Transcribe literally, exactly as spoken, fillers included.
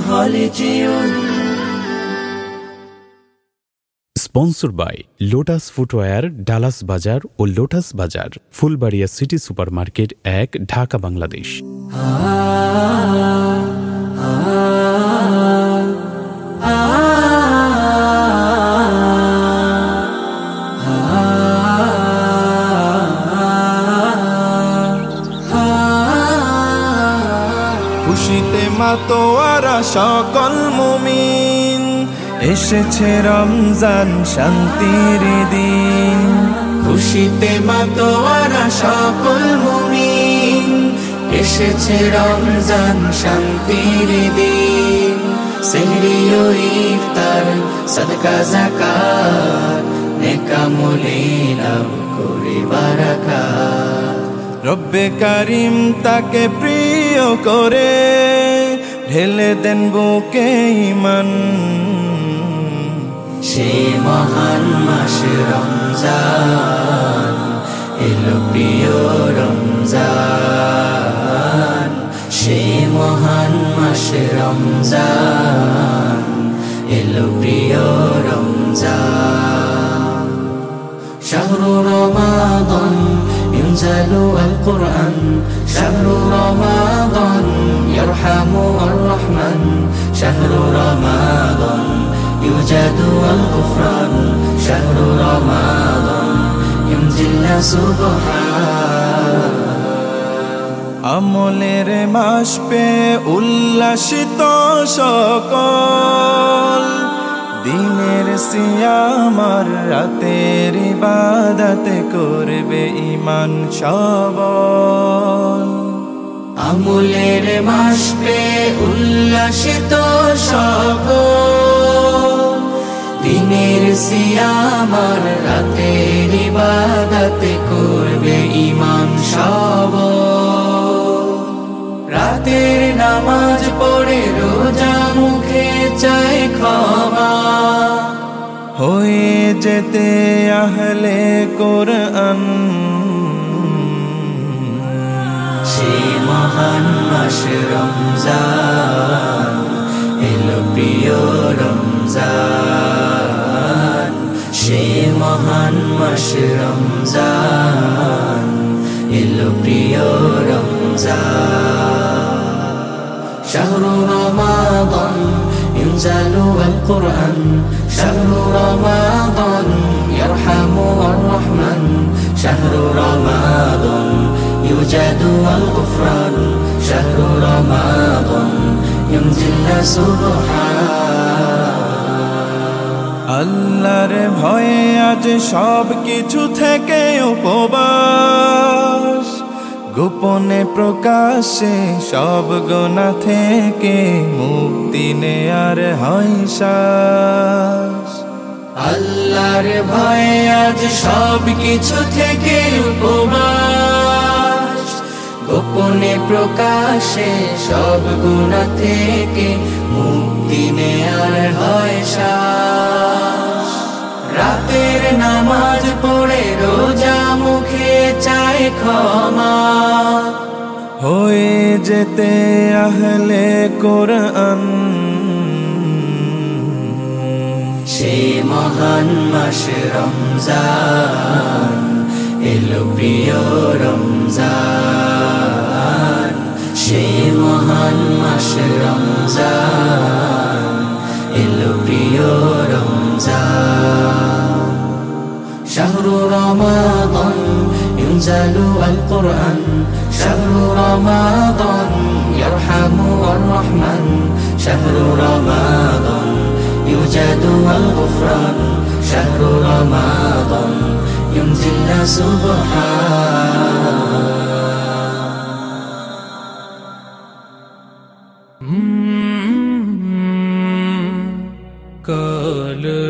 Collegium. Sponsor by Lotus footwear, Dallas Bazaar ও lotus বাজার, Phulbaria city supermarket এক, ঢাকা, বাংলাদেশ। খুশিতে মাতোয়ারা সকল মুমিন, এসেছে রমজান শান্তির দিন। খুশিতে মাতোয়ারা সকল মুমিন, এসেছে রমজান শান্তির দিন। সেহরি ও ইফতার, সাদকা যাকাত, নেক আমলে লাভ করে বারাকাত। রব্বে কারিম তাকে প্রিয় করে ঢেলে দেন বুকে ঈমান। সে মহান মাস রমজান, এলো প্রিয় রমজান। সে মহান মাস রমজান, এলো প্রিয় রমজান। শাহরু রমাদান ইনজালু আল কুরআন, শাহরু রমাদান ইয়ারহামু আর রহমান। শাহরু রমাদান ইউজাদু আল গুফরান, শাহরু রমাদান ইনজিল্লা সুবহান। আমলের মাস পে উল্লাসিত সকল, দিনের সিয়াম আর রাতের ইবাদত করবে ঈমান সবল। আমলের মাস পে উল্লাসিত সকল, দিনের সিয়াম আর রাতের ইবাদত করবে ঈমান সবল। রাতের নামাজ পড়ে রোজা মুখে চায় ক্ষমা, হয়ে যেতে আহলে কোরআন। সে মহান মাস রমজান, এলো প্রিয় রমজান। সে মহান মাস রমজান, এলো প্রিয় রমজান। শাহরু রমাদান ইনজালু আল কুরআন, শাহরু রমাদান ইয়ারহামু আর রহমান। শাহরু রমাদান ইউজাদু আল গুফরান, শাহরু রমাদান ইনজিল্লা সুবহান। আল্লাহর ভয়ে আজ সব কিছু থেকে উপবাস, গোপনে প্রকাশে সব গুনাহ থেকে মুক্তি নেয়ার হয় শ্বাস। আল্লাহর ভয়ে আজ সব কিছু থেকে উপবাস, গোপনে প্রকাশে সব গুনাহ থেকে মুক্তি নেয়ার হয় শ্বাস। রাতের নামাজ পড়ে রোজা মুখে চায় ক্ষমা, হয়ে যেতে আহলে কোরআন। সে মহান মাস রমজান, এলো প্রিয় রমজান। সে মহান মাস রমজান, এলো প্রিয় রমজান। শাহরু রমাদান ইনজালু আল কুরআন, শাহরু রমাদান ইয়ারহামু আর রহমান। শাহরু রমাদান ইউজাদু আল গুফরান, শাহরু রমাদান ইনজিল্লা সুবহান। কাল